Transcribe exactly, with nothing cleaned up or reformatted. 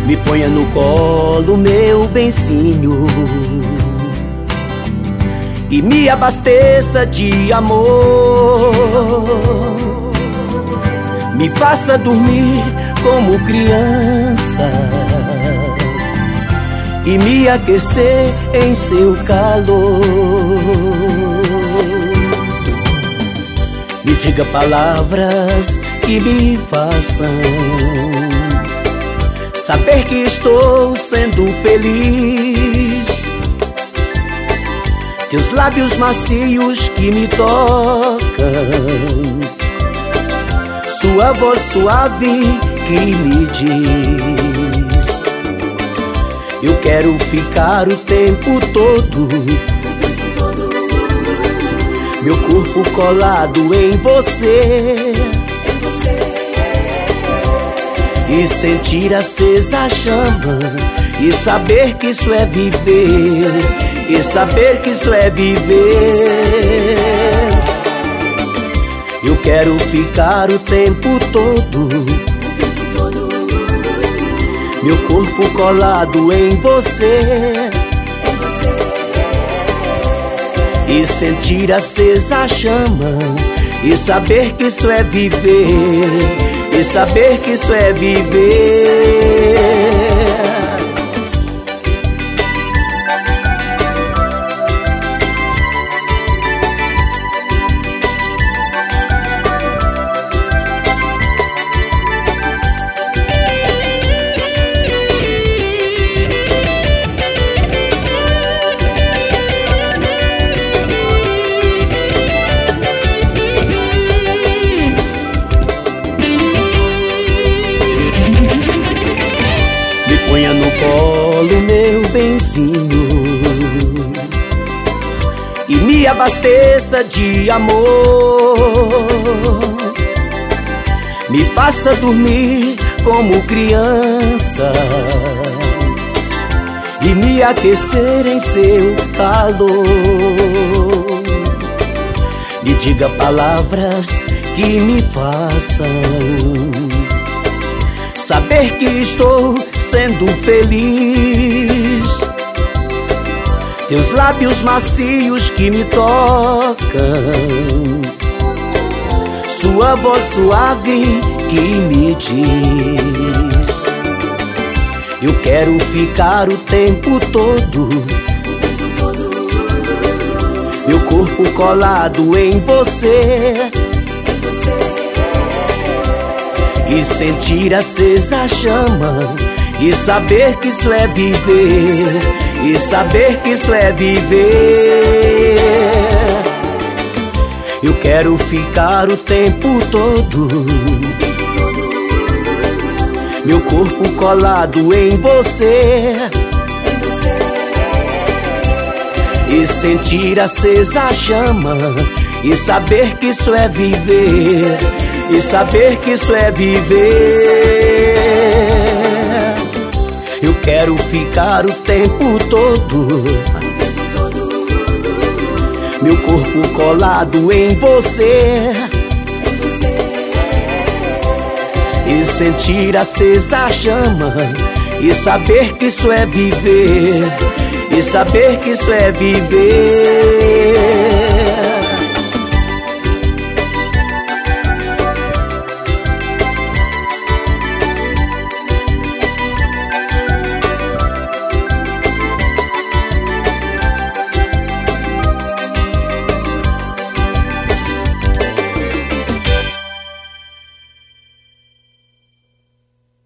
Me ponha no colo, meu benzinho, e me abasteça de amor. Me faça dormir como criança e me aquecer em seu calor. Me diga palavras que me façam saber que estou sendo feliz. Teus lábios macios que me tocam, sua voz suave que me diz: eu quero ficar o tempo todo, meu corpo colado em você, e sentir acesa a chama, e saber que isso é viver, e saber que isso é viver. Eu quero ficar o tempo todo, meu corpo colado em você, e sentir acesa a chama, e saber que isso é viver, e saber que isso é viver. Ponha no colo, meu benzinho, e me abasteça de amor. Me faça dormir como criança e me aquecer em seu calor. Me diga palavras que me façam saber que estou sendo feliz. Teus lábios macios que me tocam, sua voz suave que me diz: eu quero ficar o tempo todo, meu corpo colado em você, e sentir acesa a chama, e saber que isso é viver, e saber que isso é viver. Eu quero ficar o tempo todo, meu corpo colado em você, e sentir acesa a chama, e saber que isso é viver, e saber que isso é viver. Eu quero ficar o tempo todo, meu corpo colado em você, e sentir acesa a chama, e saber que isso é viver, e saber que isso é viver.